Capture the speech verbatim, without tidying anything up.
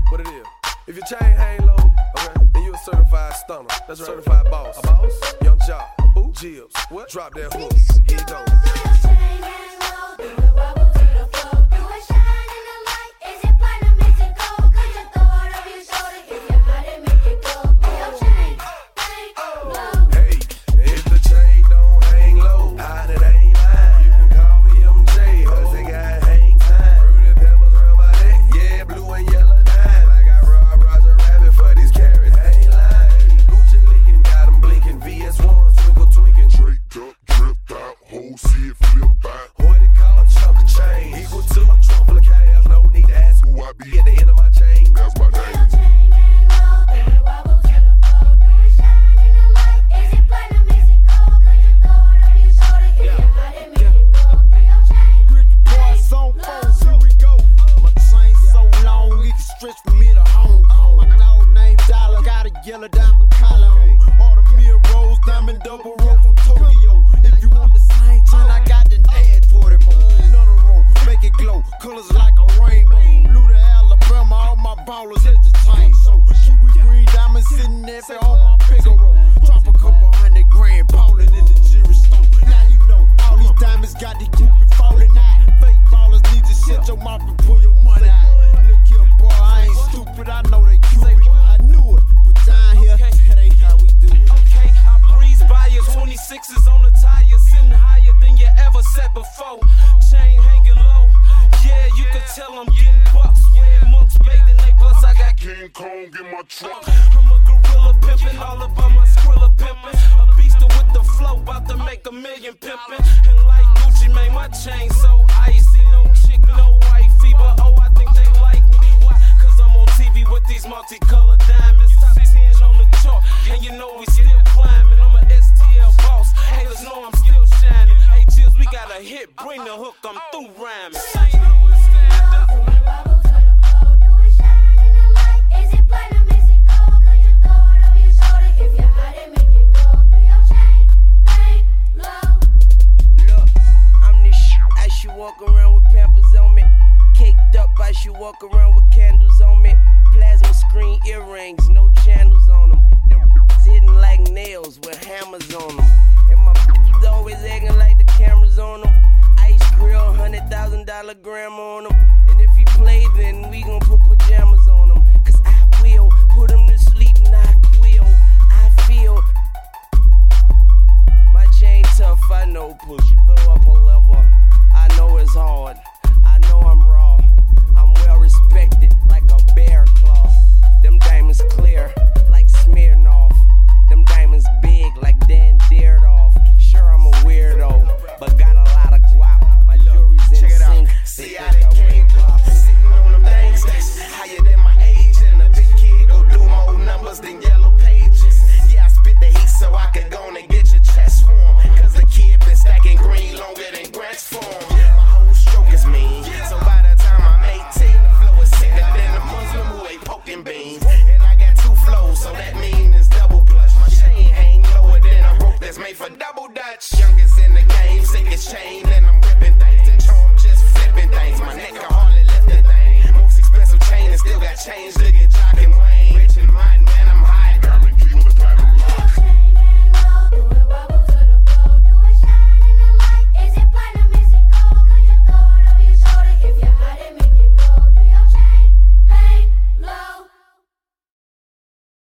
What it is? If your chain hang low, okay, then you a certified stunner. That's right. Certified boss. A boss? Young Jock. Who? Jibs. What? Drop that hook. Here you go. Gram on him, and if he play, then we gon' put, put